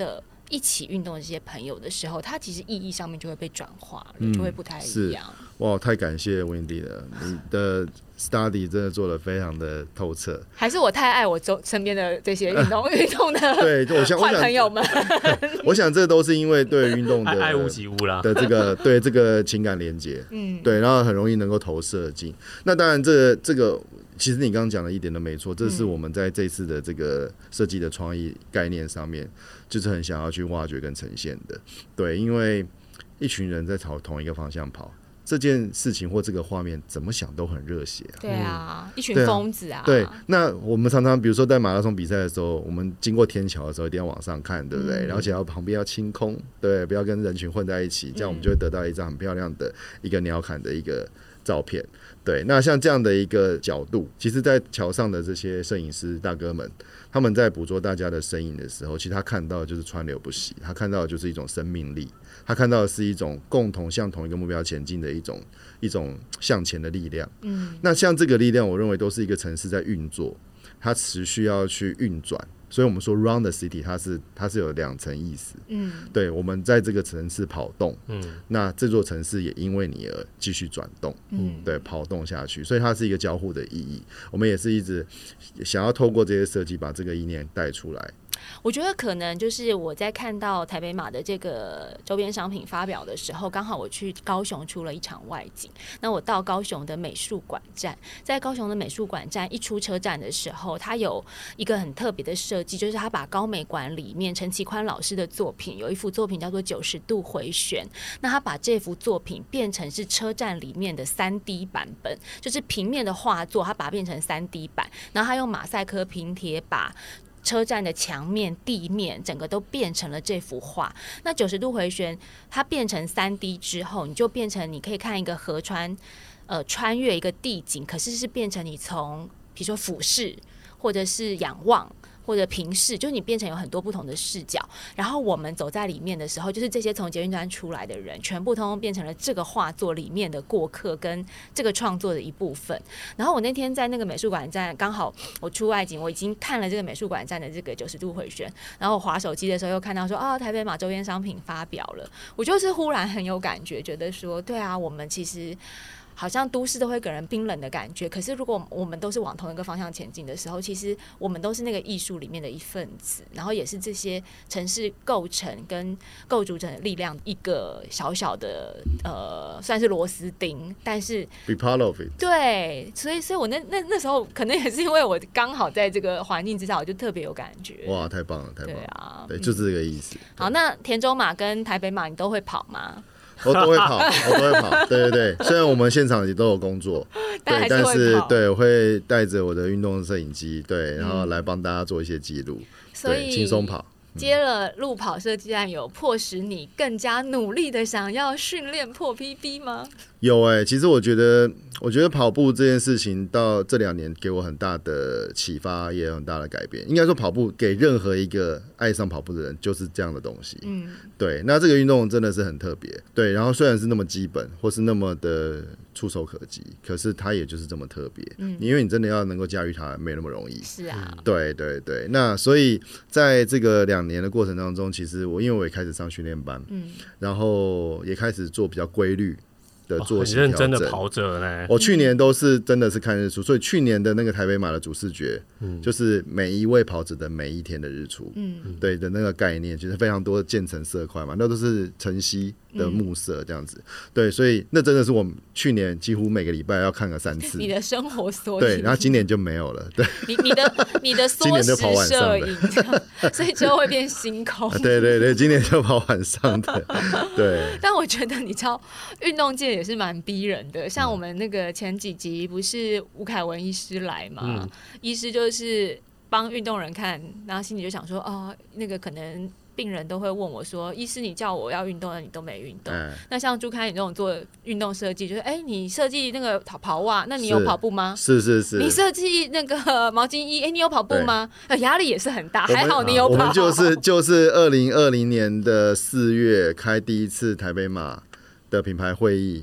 一起运动的这些朋友的时候，它其实意义上面就会被转化了， 嗯、 就会不太一样。 哇，太感谢 Wendy 了，你的 study 真的做得非常的透彻。 还是我太爱我周身边的这些运动运动的对，我想坏朋友们。 我想这都是因为对运动的爱屋及乌啦的这个对这个情感连接，嗯，对，然后很容易能够投射进。那当然这个，这这个。其实你刚刚讲的一点都没错，这是我们在这次的这个设计的创意概念上面，就是很想要去挖掘跟呈现的。对，因为一群人在朝同一个方向跑，这件事情或这个画面怎么想都很热血、啊。 对啊，嗯、一群疯子啊。 对，那我们常常比如说在马拉松比赛的时候，我们经过天桥的时候一定要往上看，对不对？嗯、而且要旁边要清空，对，不要跟人群混在一起，这样我们就会得到一张很漂亮的一个鸟瞰的一个照片。对，那像这样的一个角度，其实在桥上的这些摄影师大哥们，他们在捕捉大家的身影的时候，其实他看到的就是川流不息，他看到的就是一种生命力，他看到的是一种共同向同一个目标前进的一种一种向前的力量。嗯，那像这个力量，我认为都是一个城市在运作，它持续要去运转。所以我们说 round the city 它是它是有两层意思，嗯，对，我们在这个城市跑动，嗯，那这座城市也因为你而继续转动，嗯，对，跑动下去，所以它是一个交互的意义。我们也是一直想要透过这些设计把这个意念带出来。 我觉得可能就是我在看到台北马的这个周边商品发表的时候，刚好我去高雄出了一场外景。那我到高雄的美术馆站，在高雄的美术馆站一出车站的时候，它有一个很特别的设计，就是它把高美馆里面陈其宽老师的作品，有一幅作品叫做九十度回旋，那他把这幅作品变成是车站里面的 三 D 版本，就是平面的画作，它把它变成 三 D 版，然后他用马赛克拼贴把车站的墙面、地面整个都变成了这幅画。那九十度回旋，它变成 三 D 之后，你就变成你可以看一个河川，呃，穿越一个地景，可是是变成你从比如说俯视或者是仰望。或者平视，就是你变成有很多不同的视角，然后我们走在里面的时候，就是这些从捷运站出来的人，全部通通变成了这个画作里面的过客跟这个创作的一部分。然后我那天在那个美术馆站，刚好我出外景，我已经看了这个美术馆站的这个九十度回旋，然后我滑手机的时候又看到说，哦，台北马周边商品发表了，我就是忽然很有感觉，觉得说，对啊，我们其实。好像都市都会给人冰冷的感觉，可是如果我们都是往同一个方向前进的时候，其实我们都是那个艺术里面的一份子，然后也是这些城市构成跟构筑成力量一个小小的呃，算是螺丝钉，但是 be part of it。 对，所以所以我那那那时候可能也是因为我刚好在这个环境之下，我就特别有感觉。 哇，太棒了，太棒了！ 对啊， 对，就是这个意思。 嗯、好，那田州马跟台北马你都会跑吗？ 我都会跑，我都会跑，对对对。虽然我们现场也都有工作，对，但是对我会带着我的运动摄影机，对，然后来帮大家做一些记录，对，轻松跑。 接了路跑设计案，有迫使你更加努力的想要训练破 P B 吗？ 有哎、欸，其实我觉得，我觉得跑步这件事情到这两年给我很大的启发，也有很大的改变。应该说，跑步给任何一个爱上跑步的人就是这样的东西。嗯，对。那这个运动真的是很特别，对。然后虽然是那么基本，或是那么的触手可及，可是它也就是这么特别。嗯，因为你真的要能够驾驭它，没那么容易。 是啊。 对对对。那所以在这个两年的过程当中，其实我因为我也开始上训练班，嗯，然后也开始做比较规律。的作息调整， 很认真的跑者呢。 我去年都是真的是看日出，所以去年的那个台北马的主视觉，嗯、就是每一位跑者的每一天的日出，嗯，对的那个概念，就是非常多渐层色块嘛，那都是晨曦的暮色这样子，嗯、对，所以那真的是我们去年几乎每个礼拜要看个三次。 你的生活缩影， 对，然后今年就没有了，对， 你你的你的缩时摄影，所以之后会变星空。 对对对，今年就跑晚上的，对。 但我觉得你知道，运动界也是蛮逼人的，像我们那个前几集不是吴凯文医师来嘛，嗯、医师就是帮运动人看，然后心里就想说，哦，那个可能病人都会问我说，医师你叫我要运动，那你都没运动。嗯、那像朱开你这种做运动设计，就是哎、欸，你设计那个跑袜，那你有跑步吗？ 是是是。 你设计那个毛巾衣，哎、欸，你有跑步吗？压力也是很大，还好你有跑。 我们就是就是二零二零年的四月开第一次台北马的品牌会议。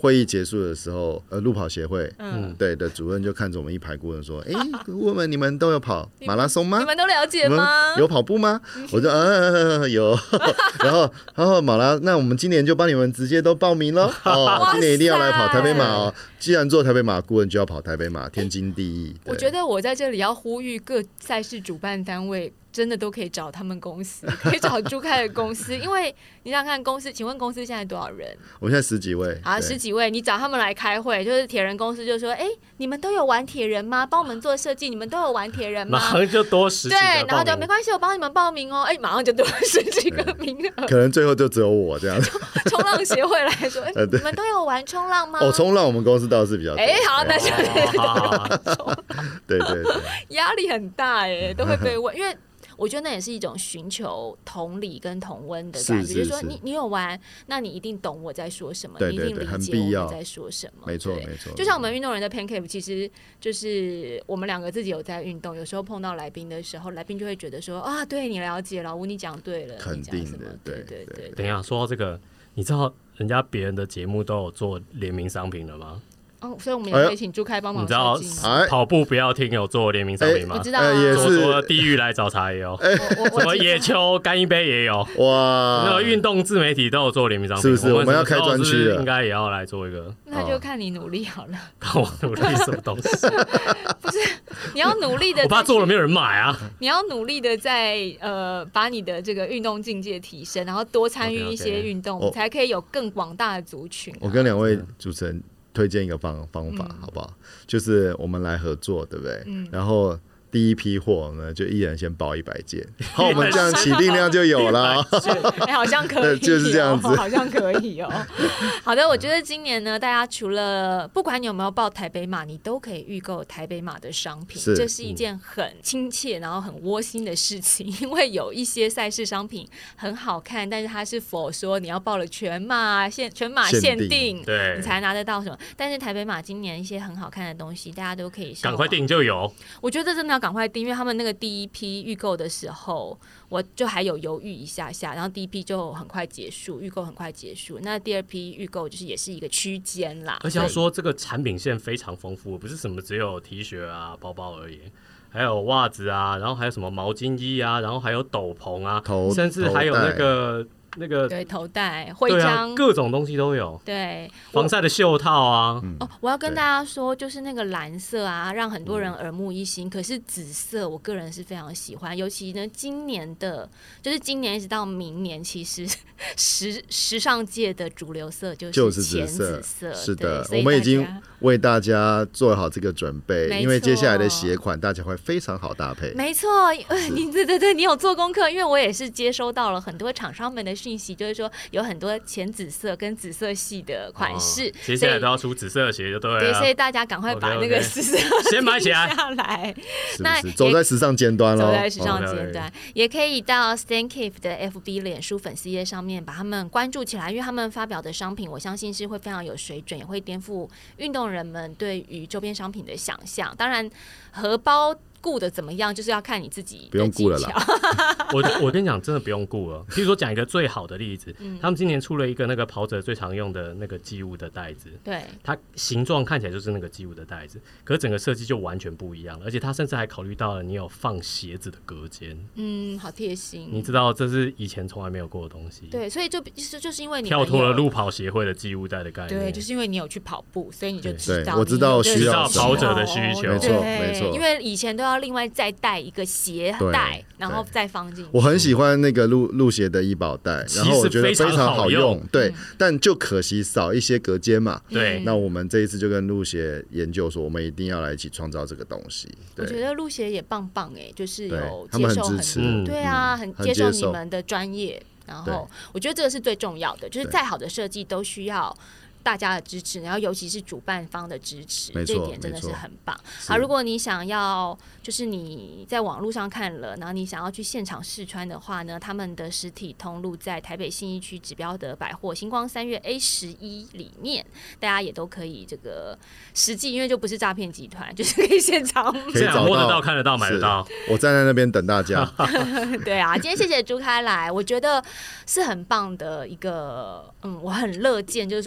会议结束的时候，呃，路跑协会，嗯，对的主任就看着我们一排顾问说：“哎、欸，顾问们，你们都有跑马拉松吗？ 你们都了解吗？ 有跑步吗？”我就呃有，然后然后马拉，那我们今年就帮你们直接都报名了哦，今年一定要来跑台北马哦。既然做台北马顾问，就要跑台北马，天经地义。 我觉得我在这里要呼吁各赛事主办单位。真的都可以找他们公司，可以找朱开的公司，因为你想想看公司，请问公司现在多少人？ 我们现在十几位， 啊，十几位，你找他们来开会，就是铁人公司就说，哎、欸，你们都有玩铁人吗？帮我们做设计，你们都有玩铁人吗？ 马上就多十几个报名， 对，然后就没关系，我帮你们报名哦，哎、欸，马上就多了十几个名额， 可能最后就只有我这样。 冲浪协会来说，哎、欸，你们都有玩冲浪吗？ 哦，冲浪我们公司倒是比较多。 哎、欸，好，那就对对对， 压力很大哎，都会被问，因为。我觉得那也是一种寻求同理跟同温的感觉，就是说你你有玩，那你一定懂我在说什么， 对对对， 你一定理解我们在说什么， 没错没错。 就像我们运动人的 Pancake， 其实就是我们两个自己有在运动，有时候碰到来宾的时候，来宾就会觉得说啊，对你了解，老吴你讲对了， 肯定的， 对对 对, 对。 等一下，说到这个，你知道人家别人的节目都有做联名商品了吗？ 哦，所以我们也可以请朱开帮忙设计。 你知道跑步不要听有做联名商品吗？ 我知道、啊， 也是说地狱来找茬也有，什么野球干一杯也有， 哇！ 那个运动自媒体都有做联名商品， 是不是？我们要开专区了， 应该也要来做一个。 那就看你努力好了。 看我努力什么东西？ 不是，你要努力的， 我怕做了没有人买啊。 你要努力的在呃把你的这个运动境界提升，然后多参与一些运动， okay, okay. 才可以有更广大的族群、啊。 我跟两位主持人推荐一个方方法、嗯，好不好？就是我们来合作，对不对？嗯、然后第一批货呢，就一人先包一百件，好，我们这样起订量就有了。 哎、欸，好像可以、喔， 就是这样子， 好像可以哦、喔。好的，我觉得今年呢，大家除了不管你有没有报台北马，你都可以预购台北马的商品，是这是一件很亲切然后很窝心的事情，因为有一些赛事商品很好看，但是它是否说你要报了全马限全马限定， 对， 你才拿得到什么？但是台北马今年一些很好看的东西，大家都可以赶快订就有。 我觉得真的要赶快订，因为他们那个第一批预购的时候，我就还有犹豫一下下，然后第一批就很快结束，预购很快结束。那第二批预购就是也是一个区间啦， 而且要说这个产品线非常丰富，不是什么只有 T 恤啊、包包而已，还有袜子啊，然后还有什么毛巾衣啊，然后还有斗篷啊，甚至还有那个。那个对头带、徽章、 啊，各种东西都有。 对， 防晒的袖套啊。 哦，我要跟大家说，就是那个蓝色啊，让很多人耳目一新。嗯、可是紫色，我个人是非常喜欢，尤其呢，今年的，就是今年一直到明年，其实时时尚界的主流色就是浅紫色。 是的，我们已经为大家做好这个准备，因为接下来的鞋款大家会非常好搭配。 没错，你对对对，你有做功课，因为我也是接收到了很多厂商们的讯息，就是说有很多浅紫色跟紫色系的款式，哦、 接下来都要出紫色的鞋就对了。 对，所以大家赶快把那个紫色 okay, okay. 先买起来下来。 是不是走在时尚尖端了？ 走在时尚尖端， okay, okay. 也可以到 StanCave 的 F B 脸书粉丝页上面把他们关注起来，因为他们发表的商品，我相信是会非常有水准，也会颠覆运动人们对于周边商品的想象。当然，荷包顾的怎么样，就是要看你自己的技巧。 不用顾了啦。 我我跟你讲，真的不用顾了。譬如说，讲一个最好的例子、嗯，他们今年出了一个那个跑者最常用的那个寄物的袋子， 对， 它形状看起来就是那个寄物的袋子，可是整个设计就完全不一样了，而且它甚至还考虑到了你有放鞋子的隔间。 嗯，好贴心。 你知道这是以前从来没有过的东西。 对，所以就就是就是因为你跳脱了路跑协会的寄物袋的概念。 对，就是因为你有去跑步，所以你就知道。 我知道需要跑者的需求， 没错没错。 因为以前都要另外再带一个鞋带，然后再放进去。 我很喜欢那个路路鞋的医保袋，然后我觉得非常好用，对、嗯，但就可惜少一些隔间嘛。 对， 那我们这一次就跟路鞋研究说，我们一定要来一起创造这个东西。 我觉得路鞋也棒棒哎、欸，就是有接受很支持， 对啊，很接受你们的专业。然后我觉得这个是最重要的，就是再好的设计都需要大家的支持，然后尤其是主办方的支持，这一点真的是很棒。好，如果你想要，就是你在网络上看了，然后你想要去现场试穿的话呢，他们的实体通路在台北信义区指标的百货星光三月 A 十一里面，大家也都可以这个实际，因为就不是诈骗集团，就是可以现场现场摸得到、看得到、买得到。 我站在那边等大家。 对啊，今天谢谢朱开来，我觉得是很棒的一个，嗯，我很乐见，就是说我们台湾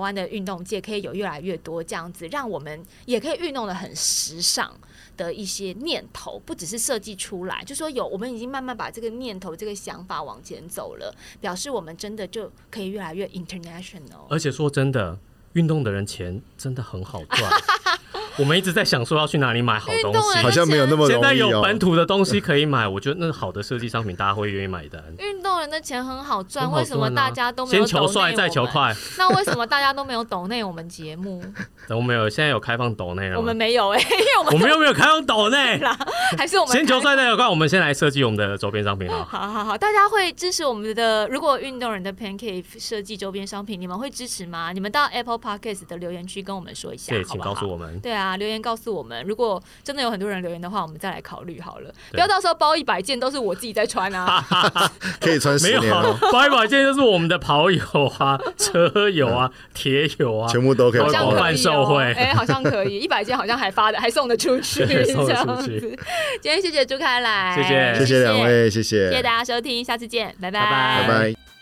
湾的运动界可以有越来越多这样子，让我们也可以运动的很时尚的一些念头，不只是设计出来，就说有我们已经慢慢把这个念头、这个想法往前走了，表示我们真的就可以越来越 international。 而且说真的，运动的人钱真的很好赚。我们一直在想说要去哪里买好东西， 好像没有那么容易、哦。 现在有本土的东西可以买，我觉得那好的设计商品大家会愿意买单。 运动人的钱很好赚、啊，为什么大家都没有？ 先求帅再求快。 那为什么大家都没有抖内我们节目？ 我们有，现在有开放抖内了吗？ 我们没有哎、欸，因为我们我们又没有开放抖内啦，还是我们先求帅再求快。我们先来设计我们的周边商品啊！ 好好好，大家会支持我们的？如果运动人的 Pancake 设计周边商品，你们会支持吗？你们到 Apple Podcast 的留言区跟我们说一下， 对， 好不好？ 请告诉我们。 对啊，留言告诉我们。如果真的有很多人留言的话，我们再来考虑好了。不要到时候包一百件都是我自己在穿啊， 可以穿十年哦。 包一百件就是我们的跑友啊、车友啊、铁友啊， 全部都可以包。 好像可以受惠， 哎、欸，好像可以，一百件好像还发的，还送得出去，这样子。今天谢谢朱凯来， 谢谢谢谢两位，谢谢， 谢谢大家收听，下次见，拜拜， 拜拜。